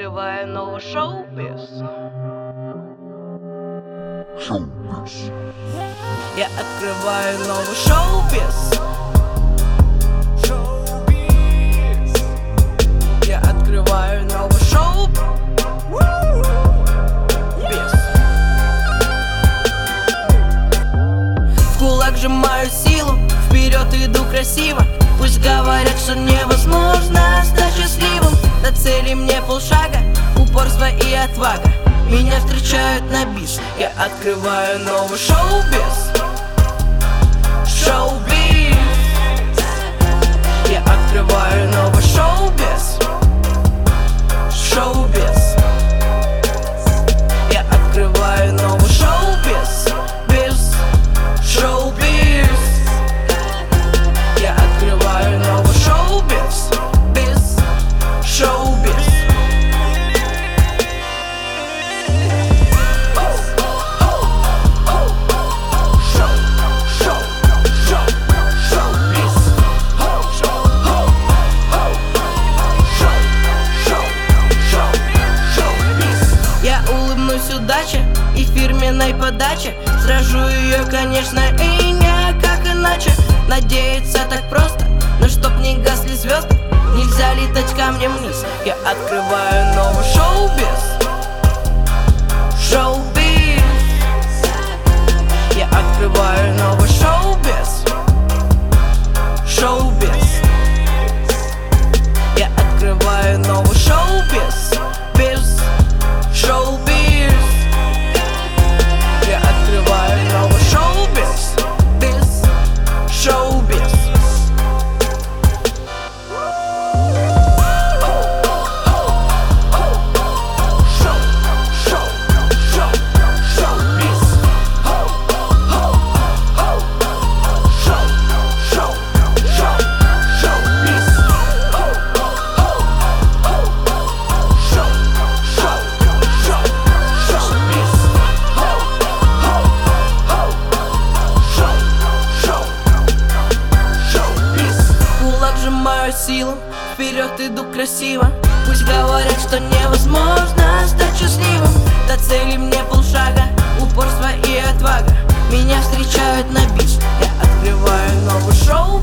открываю новый шоу-биз. Я открываю новый шоу-биз. Я открываю новый шоу-биз. В кулак сжимаю силу, вперед иду красиво. Пусть говорят, что невозможно стать счастливым. До цели мне полшага, упорство и отвага меня встречают на бис. Я открываю новый шоу-биз. Шоу-биз. Я открываю новый шоу-биз. Шоу-биз. Я открываю новый шоу-биз. Биз. Шоу-биз. Я открываю новый шоу-биз. Биз. Шоу-биз. Удача и фирменной подаче. Сражу ее, конечно, и никак иначе. Надеяться так просто, но чтоб не гасли звезды, нельзя летать камнем вниз. Я открываю новый шоу-биз. Шоу-биз. Я открываю новый шоу-биз. Шоу-биз. Я открываю новый шоу-биз. Биз. Шоу-биз. Я открываю новый шоу-биз. Биз. Шоу-биз. Силу, вперед иду красиво. Пусть говорят, что невозможно стать счастливым. До цели мне полшага, упорство и отвага меня встречают на бис. Я открываю новый шоу.